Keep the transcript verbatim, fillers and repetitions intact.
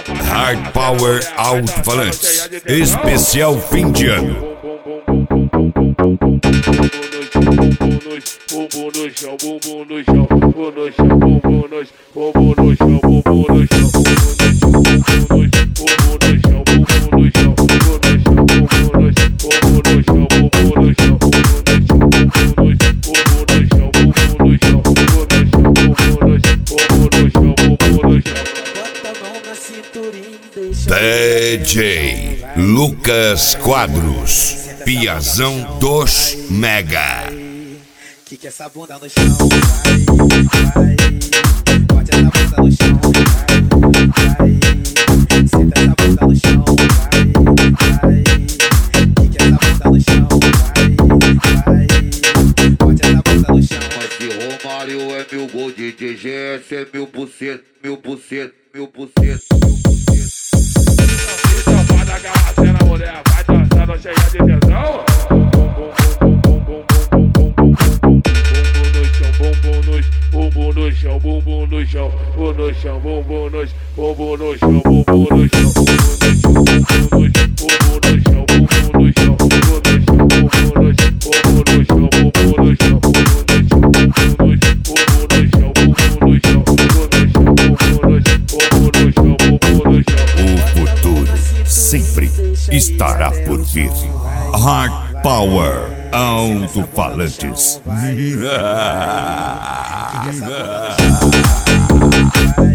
Hard Power Alto-Falantes, especial fim de ano. Bumbum no chão, bumbum no chão, bumbum no chão, bumbum no chão, bumbum no chão, bumbum no chão, bumbum no chão, bumbum no chão, bumbum no chão, bumbum no chão, D J Lucas Quadros, Piazão dos Mega. Que que essa bunda no chão, vai, vai, bote essa bunda no chão, vai, vai, senta essa bunda no chão, vai, vai, que que essa bunda no chão, vai, vai, bote essa bunda no chão. Mas se Romário é mil gol, de D G S é mil por cento, mil por cento, mil por cento, mil por cento. Safada, aquela cena, mulher, vai dançando cheia de tesão. Bumbum no chão, bumbum no chão, bumbum no chão, bumbum no chão, bumbum no chão, bumbum no chão, bumbum no chão, bumbum no chão, bumbum no chão, bumbum no chão, bumbum no chão, O futuro sempre estará por vir. Hard Power Alto-Falantes. Vai,